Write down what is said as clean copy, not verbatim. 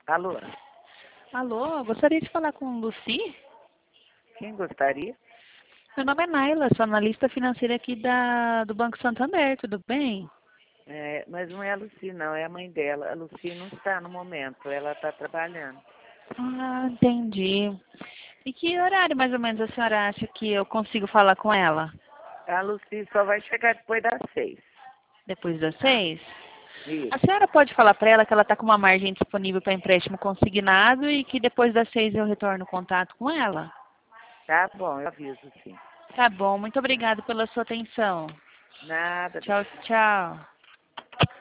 Alô, Alô, gostaria de falar com Lucy? quem gostaria? Meu nome é Naila, sou analista financeira aqui do Banco Santander, tudo bem? Mas não é a Lucy, não, é a mãe dela. A Lucy não está no momento, ela está trabalhando. Ah, entendi. E que horário mais ou menos a senhora acha que eu consigo falar com ela? A Lucy só vai chegar depois das 6. Depois das 6? A Isso, senhora pode falar para ela que ela está com uma margem disponível para empréstimo consignado e que depois das 6 eu retorno o contato com ela? tá bom, eu aviso sim. Tá bom, muito obrigada pela sua atenção. Nada, Tchau, tchau.